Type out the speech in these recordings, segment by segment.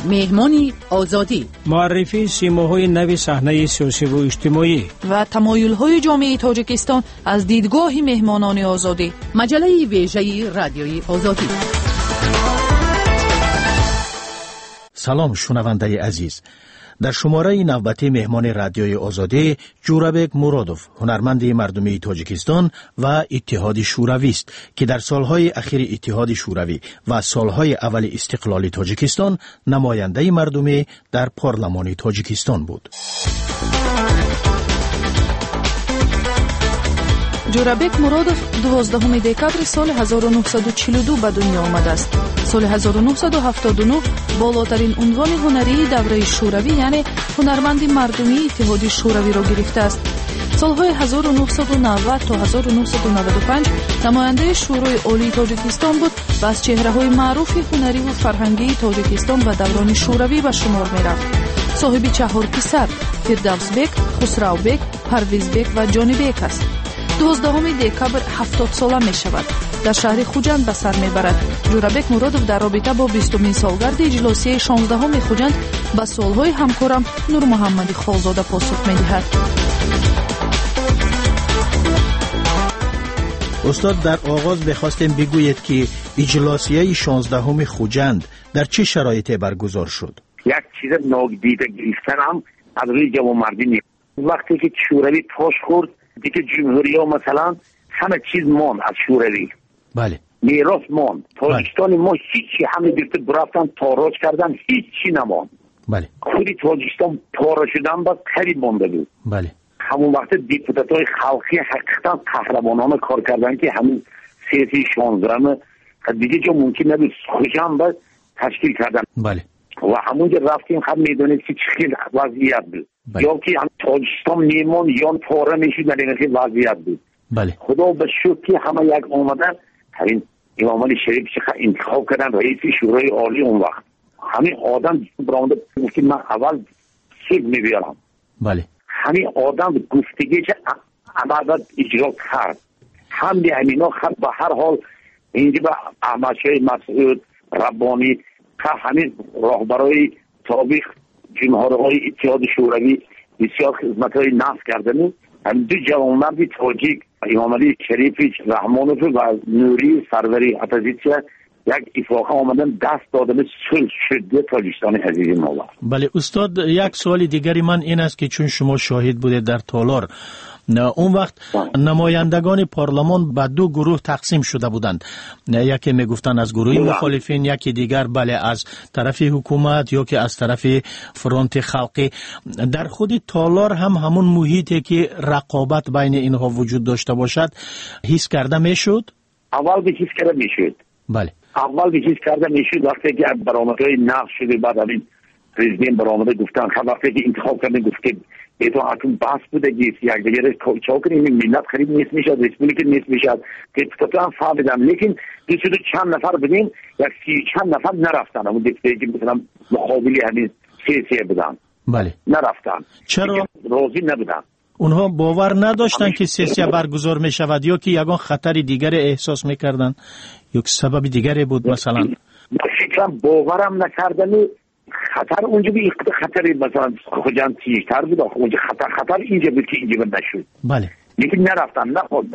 مهمانی آزادی، معرفی سیماهای نو صحنه سیاسی و اجتماعی و تمایل‌های جامعه تاجیکستان از دیدگاه مهمانان آزادی. مجله ویژه رادیوی آزادی. سلام شنونده عزیز. در شماره نوبتی مهمان رادیوی آزادی جورابک مرادوف، هنرمند مردمی تاجیکستان و اتحاد شوروی است که در سالهای اخیر اتحاد شوروی و سالهای اول استقلال تاجیکستان نماینده مردمی در پارلمان تاجیکستان بود. جورابک مرادوف 12 دکبر سال 1942 به دنیا آمده است. سال 1979 بالاترین عنوان هنری دوره شوروی یعنی هنرمند مردمی اتحاد شوروی را گرفته است. سالهای 1990 تا 1995 نماینده شورای عالی تاجیکستان بود و از چهره‌های معروف هنری و فرهنگی تاجیکستان به دوران شوروی به شمار می‌رفت. صاحب 4 پسر فردوس بک، خسرو بک، پرویز بک و جانی بک است. 12 دکبر 70 ساله می شود. در شهر خوجند به سر می برد. جورابک مرادوف در رابطه با 20مین سالگرد اجلاسی 16 خوجند به سالهای همکارم نور محمدی خالزاده پاسخ می دهد. استاد، در آغاز بخواستیم بگویید که اجلاسیه 16 خوجند در چه شرایطی برگزار شد؟ یک چیز نادیده گرفتن هم از روی جوانمردی. وقتی که شوروی پاش خورد دیگه جمهوری ها مثلا همه چیز مان از شوروی. بله. میراث مان. تاجیکستان ما هیچی همه گرفته برفتن تاراج کردن، هیچی نمان. بله. خودی تاجیکستان پاره شدن بعد قریب مانده بود. بله. همون وقت دیپوتات های خلقی حقیقتا قهرمانانه کار کردن که همون 16 دیگه جا ممکن نبود خوشم بعد تشکیل کردن. بله. و همونجا رفتیم هم میدونید که چی وضعیت بود. بله. یا که هم تاجیکستان میمون یا پاره میشید در این وضعیت بود. بله. خدا به شکر همه یک آمدن همین امام علی شریف چقدر انتخاب کردن رئیس شورای عالی اون وقت. همین آدم برانده گفت من اول سود میبیارم. بله. همین آدم گفتگی که عمل اجرا کرد. همین همینا خب به هر حال اینجا به احمد شاه مسعود ربانی همین راهبرای تابع جمهورهای اتحاد شوروی بسیار خدمت‌های نفت کردن. هم دو جوانمرد تاجیک امام علی شریف رحمانوف و نوری سروری اتازیچیا یک اتفاق آمدن دست دادن صلح شده تاجیکستان عزیز ما. بله استاد، یک سوال دیگری من این است که چون شما شاهد بوده در تالار اون وقت نمایندگان پارلمان به 2 گروه تقسیم شده بودند. یکی میگفتن از گروه مخالفین، یکی دیگر بله از طرف حکومت یا که از طرف فرانت خلقی. در خود تالار هم همون محیطی که رقابت بین اینها وجود داشته باشد حس کرده میشد؟ اول به حس کرده میشد. بله. اول به حس کرده میشد وقتی که برآمدهای نقش شده بعد همین پرزیدنت برآمده گفتن خب وقتی که انتخاب کردن گفت که اطاعتون بحث بوده که یک دیگه چاو کنیم ملت خرید نیست میشد، ریسپوبلیک نیست میشد که تو هم فهمیدم. لیکن دیگه چند نفر بدین یک 30 چند نفر نرفتن اون دیگه که مثلا مقابلی همین سیاسی بودن. بله. نرفتن. چرا؟ راضی نبودن. اونها باور نداشتن که سیاسی برگزار می شود یا که یگان خطر دیگر احساس میکردن یا که سبب دیگری بود مثلا؟ فکرم باورم نکردن. خطر اونجا به خطر مثلا خوجند تیزتر بود. اونجا خطر اینجا بود که اینجا نشد. بله. لیکن نرفتن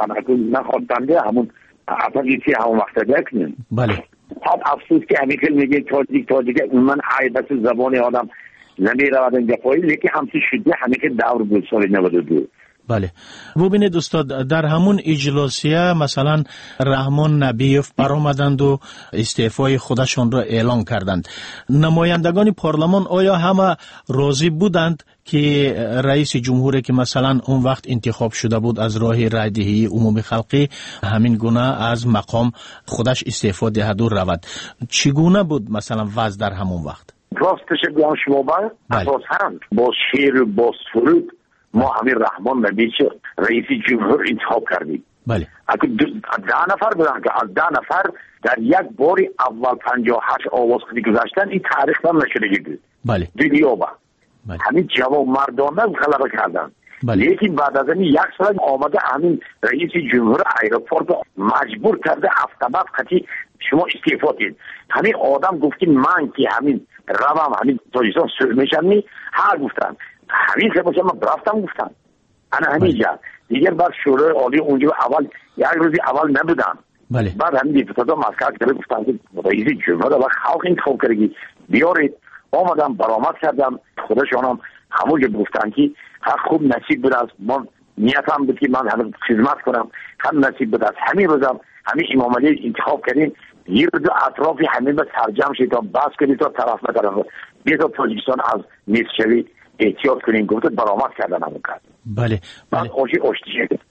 نخواردن همون اپوزیسی همون وقت دکنن. بله. افسوس که همیکل میگه تاجیک من عیبت زبان آدم نمیرودن گفایی، لیکن همچی شده همیکل دور بود سال 92. بله. ببینید استاد، در همون اجلاسیه مثلا رحمان نبیف برآمدند و استعفای خودشان را اعلان کردند. نمایندگان پارلمان آیا همه راضی بودند که رئیس جمهوری که مثلا اون وقت انتخاب شده بود از راه رای دهی عمومی خلقی همین گونه از مقام خودش استعفا دهد و رود؟ چگونه بود مثلا وضع در همون وقت؟ راستش بگم شما اساساً با شعر و با سرود ما همین رحمان نبی چه رئیس جمهور انتخاب کردیم. بله. اگه 10 نفر بودن که از 10 نفر در یک باری اول 58 آواز خودی گذاشتن، این تاریخ هم نشده بود. بله. دنیا با. بله. همین جوان مردانه غلبه کردن. بله. لیکن بعد از این یک سال آمده همین رئیس جمهور ایروپورت مجبور کرده افتباب خطی شما استعفا دید. همین آدم گفت من که همین روام همین تاجیکستان سر میشم هر گفتن همین که باشه من برفتم گفتم انا همینجا دیگر بر شورای عالی اونجا اول یک روزی اول نبودم. بله. بعد همین دیپوتاتا مسکر کرده گفتن که رئیس جمهور و خلق انتخاب کردگی بیارید. آمدم برآمد کردم خودشانم همونجا گفتن که هر خوب نصیب بود از من نیتم بود که من همه خدمت کنم هم نصیب بود از همین روزم همین امام علی انتخاب کردیم یه روز اطرافی همین به سرجم شد تا بس کنید تا طرف نکردم بیتا تاجیکستان از نیست شوی احتیاط کنیم گفته برآمد کردن همون کرد. بله. بعد آشتی شد.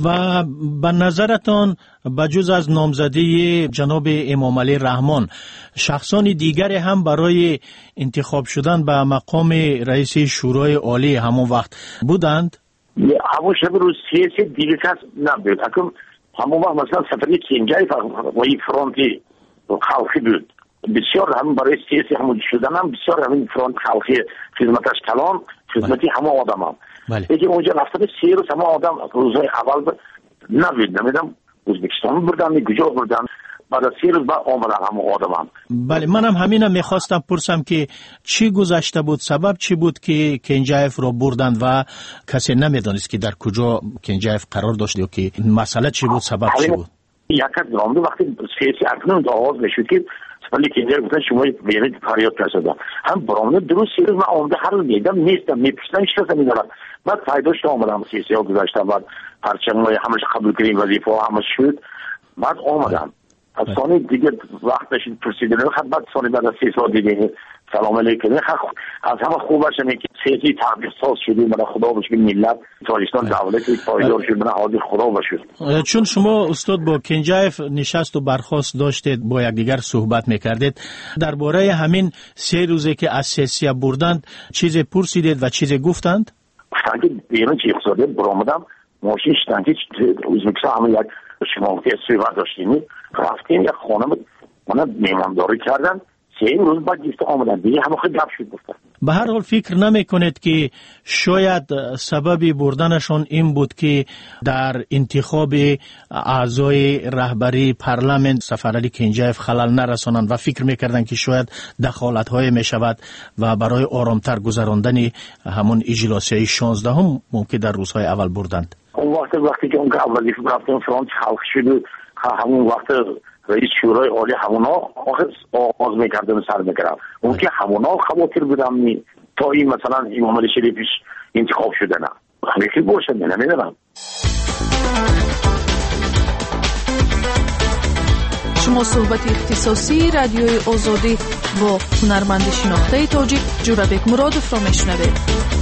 و به نظرتان بجز از نامزدی جناب امام علی رحمان شخصان دیگر هم برای انتخاب شدن به مقام رئیس شورای عالی همون وقت بودند؟ همون شب روز سیاسی دیگه کس نبود. اکنون همون وقت مثلا سفری کنجای و این فرانتی خلقی بود. بسیار همون برای سیاسی همون شدن هم بسیار همین فرانت خلقی خدمتش کلان خدمتی همه آدم هم. لیکن اونجا رفتن 3 روز همه آدم روزهای اول نبود. نمیدم ازبکستان بردن کجا بردن بعد از 3 روز بعد آمدن همه آدم هم. بله منم همینم میخواستم پرسم که چی گذشته بود سبب چی بود که کنجایف رو بردن و کسی نمیدانست که در کجا کنجایف قرار داشت یا که مسئله چی بود سبب چی بود. یک از درامده وقتی سیاسی اکنون آغاز میشد که ولی کنجایف گفتن شما بیانید فریاد کردن هم برامده درست 3 روز من آمده هر روز میدم نیستم میپرسن چیکار میدارم بعد فایدهش آمدم سیاسی ها گذاشتم بعد پرچمای همش قبول کردیم وظیفه ها همش شد بعد آمدم از ثانی دیگه وقت داشتید پرسیدن بعد ثانی بعد از 3 سال دیگه سلام علیکم از همه خوبش اینه که سیاسی تغییر ساز شدیم من خدا بشه ملت تاجیکستان دولتی پایدار شد من حاضر خدا بشه. چون شما استاد با کنجایف نشست و برخاست داشتید با یکدیگر صحبت میکردید درباره همین 3 روزه که از سیاسی بردند چیز پرسیدید و چیز گفتند؟ گفتن که بیرون چی اقتصاده برآمدم ماشین شدن که ازبکستان همه یک شما که صحبت داشتیم رفتیم یک خانه من میمانداری کردن 3 روز بعد گفت آمدن دیگه همه خود گپ شد گفتن. به هر حال فکر نمی کنید که شاید سبب بردنشون این بود که در انتخاب اعضای رهبری پارلمان سفرعلی کنجایف خلل نرسانند و فکر میکردند که شاید دخالت های می شود و برای آرامتر گذراندن همون اجلاسی 16 هم ممکن در روزهای اول بردند. اون وقتی که اون که وظیفه رفتن فرانس خلق شد همون وقت رئیس شورای عالی همونا آغاز میکردن سر میکردن اون که همونا خواطر بودم تا این مثلا امام علی شریفش انتخاب شده نه خیلی باشه نمیدونم. شما صحبت اختصاصی رادیوی آزادی با هنرمند شناخته تاجیک جورابک مرادوف را میشنوید.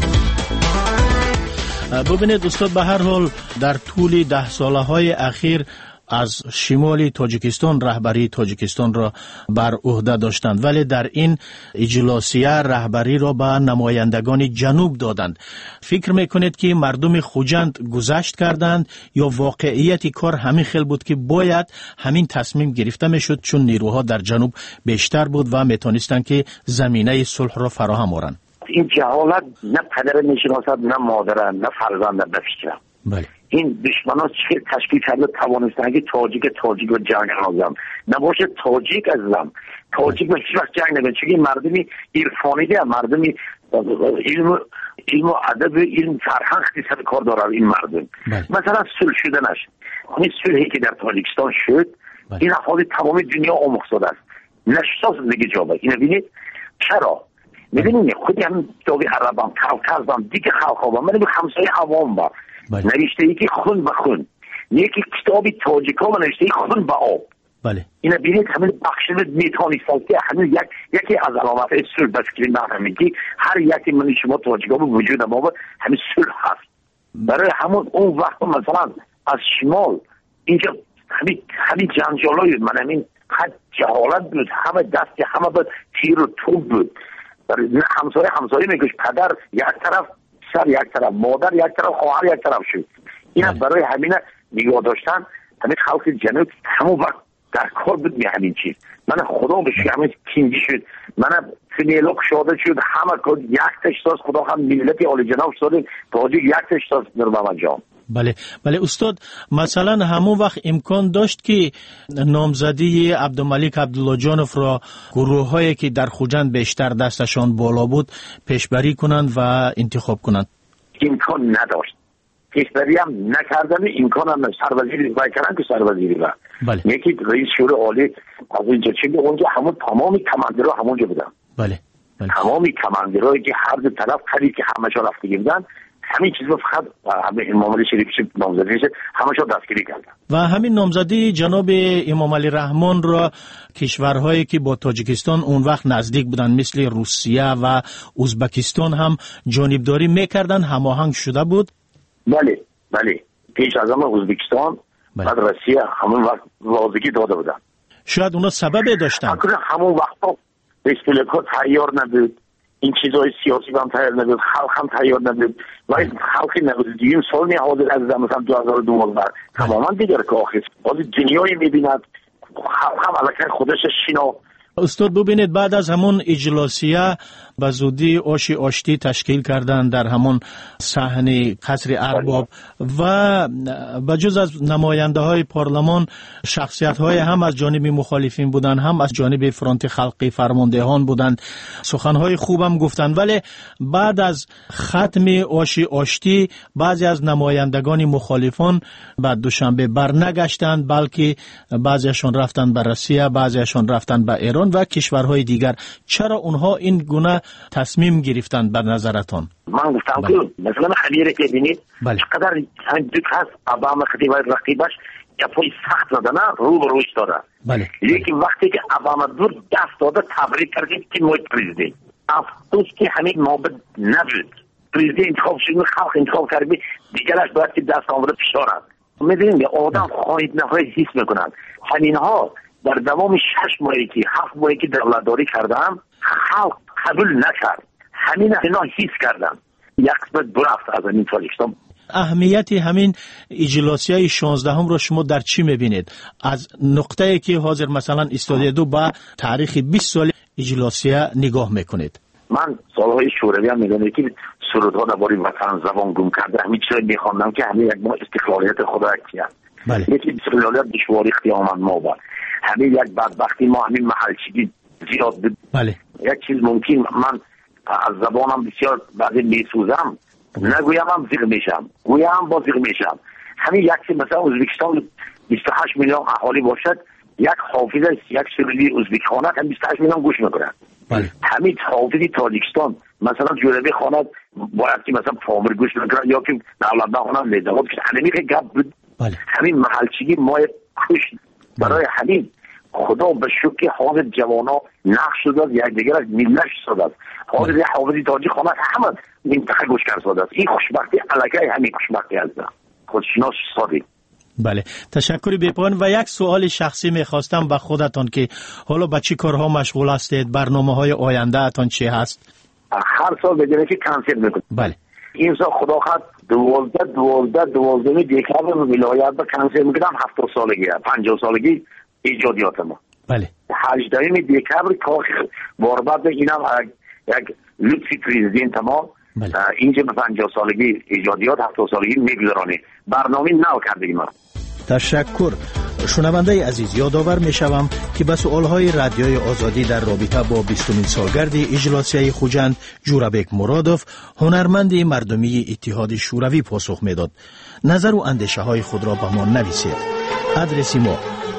ببینید استاد به هر حال در طول 10 ساله های اخیر از شمال تاجیکستان رهبری تاجیکستان را بر عهده داشتند ولی در این اجلاسیه رهبری را به نمایندگان جنوب دادند. فکر میکنید که مردم خوجند گذشت کردند یا واقعیت کار همین خیل بود که باید همین تصمیم گرفته میشد چون نیروها در جنوب بیشتر بود و میتونستند که زمینه صلح را فراهم آورند؟ این جهالت نه پدر میشناسد نه مادر نه فرزند نه فکر. بله. این دشمنان چه تشکیل کرده توانستن که تاجیک و جنگ آزم نباشه تاجیک ازم تاجیک به هیچ وقت جنگ نگه چون مردمی عرفانی ده مردمی علم و ادب علم فرهنگ سر کار داره این مردم. مثلا صلح شدنش این صلحی که در تاجیکستان شد این احوال تمام دنیا آموخته است نشسته دیگه جابه این ببینید چرا می‌بینید خودی هم کتاب عربم کاوکاز دیگه خلقا من به همسایه عوام با نوشته یکی خون به خون یکی کتابی تاجیکا و نوشته خون به آب. بله. اینا بینید همین بخشنه میتونید که همین یکی از علامت صلح بسکرین همین که هر یکی من شما تاجیکا به وجود ما همین صلح هست. برای همون اون وقت مثلا از شمال اینجا همین جنجالای من همین خد جهالت بود همه دستی همه بود تیر و توپ بود. برای همسایه میگوش پدر یک طرف سر یک طرف مادر یک طرف خواهر یک طرف شد. اینا برای همین نگاه داشتن همین خلق جنوب همون وقت در کار بود همین چیز من خدا بشه همین کینجی شد من فنیلوک شده شد همه کار یک تشتاز خدا هم ملت عالی جناب شده تاجیک یک تشتاز نرمم انجام. بله استاد، مثلا همون وقت امکان داشت که نامزدی عبدالملک عبداللهجانف را گروه هایی که در خوجند بیشتر دستشان بالا بود پیشبری کنند و انتخاب کنند؟ امکان نداشت، پیشبری هم نکردن، امکان هم سروزیری بای کردن که سروزیری با یکی رئیس شورای عالی از اینجا چه اونجا همون تمامی کماندرها همونجا بودن. بله تمامی کماندرهایی که هر دو طرف خرید که همشون رفتگی بودن، همین چیز رو فقط امام علی شریف نامزدی شد، همشون دستگیری کردن. و همین نامزدی جناب امام علی رحمان را کشورهایی که با تاجیکستان اون وقت نزدیک بودن مثل روسیه و ازبکستان هم جانبداری میکردن، هماهنگ شده بود. بله پیش از همه ازبکستان بعد روسیه همون وقت واضحی داده بودن. شاید اونا سبب داشتن. همون وقت رسپولیکا تیار نبود، این چیزای سیاسی هم تیار نبود، خلق هم تیار نبود و خلقی نبود. دیگه سال می حاضر از مثلا 2012 تماما دیگر که آخر باز دنیایی میبیند، خلق هم علاقه خودش شینا. استاد ببینید بعد از همون اجلاسیه به زودی آشتی تشکیل کردن در همون صحن قصر ارباب و بجز از نماینده های پارلمان شخصیت های هم از جانب مخالفین بودن، هم از جانب فرانت خلقی فرماندهان بودند، سخن های خوبم گفتند. ولی بعد از ختم آشتی بعضی از نمایندگان مخالفان بعد دوشنبه برنگشتند، بلکه بعضیشان رفتند به روسیه، بعضیشان رفتند به ایران و کشورهای دیگر. چرا اونها این گونه تصمیم گرفتند به نظرتان؟ من گفتم که مثلا خلیره که بینید چقدر هنجد هست ابام خطیب رقیبش گپای سخت زدن رو به روش داره. لیکن وقتی که ابام دور دست داده تبریک کردید که موید پریزیدنت افسوس که همین نوبت نبود. پریزیدنت انتخاب شد، خلق انتخاب کرد، دیگرش باید که دست آورده فشارد. میدونید آدم خواهید نخواهید حس میکنند. همینها در دوام 6 ماهی که 7 ماهی که دولتداری کردم خلق قبول نکرد، همین اینا حس کردن یک قسمت برفت از این تاجیکستان. اهمیت همین اجلاسیه 16 را شما در چی میبینید؟ از نقطه‌ای که حاضر مثلا ایستاده دو با تاریخ 20 سال اجلاسیه نگاه میکنید. من سالهای شوروی هم میدونم که سرودها درباره وطن زبان گم کرده، همین چیزا میخواندم که همین یک ما استقلالیت خدا کیه. یکی استقلالیت دشواری اختیار ما بود، همین یک بدبختی ما همین محلچگی زیاد بود. یک چیز ممکن من از زبانم بسیار بعضی میسوزم، نگویم هم زیغ میشم، گویم هم با زیغ میشم. همین یک چیز مثلا ازبکستان 28 میلیون اهالی باشد، یک حافظ یک سروری ازبک خانه هم 28 میلیون گوش میکنن. همین حافظی تاجیکستان مثلا جوربی خانه باید که مثلا پامر گوش میکنن یا که دولتنا خانه لیدهات که همینی که گپ بود. همین محلچگی ما کش برای همین خدا به شکر حاضر جوانا نقش شده، یک دیگر از ملت شده، حاضر حافظی تاجیک خانه همه منطقه گوش کرده است. این خوشبختی علاقه همین خوشبختی هست، خودشناس صادق. بله، تشکر بی‌پایان. و یک سوال شخصی می‌خواستم به خودتان که حالا به چه کارها مشغول هستید؟ برنامه‌های آینده اتان چی هست؟ هر سال بدونه که کنسرت میکنم. بله. این سال خدا خواهد 12 دکتر ولایت به کنسرت میکنم. 70 سالگی 50 سالگی ایجادیات ما. بله. 18 دکتر کاخ باربد اینم یک لطفی پرزیدنت ما. اینجا به 50 سالگی ایجادیات 70 سالگی میگذرانی برنامه نو کردیم ما. تشکر. شنونده عزیز، یادآور میشوم که به سوالهای رادیوی آزادی در رابطه با 20مین سالگرد اجلاسیه خوجند جورابک مرادوف، هنرمند مردمی اتحاد شوروی، پاسخ میداد. نظر و اندیشه های خود را به ما نویسید. آدرس ما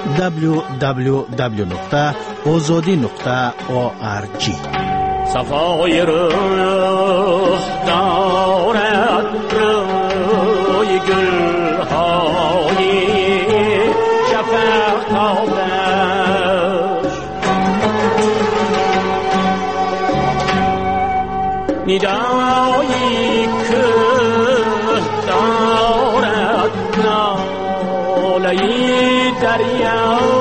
www.azadi.org. صفای روح دارد روی گل‌های شفق تابش، ندایی که دارد ناله‌ی دریا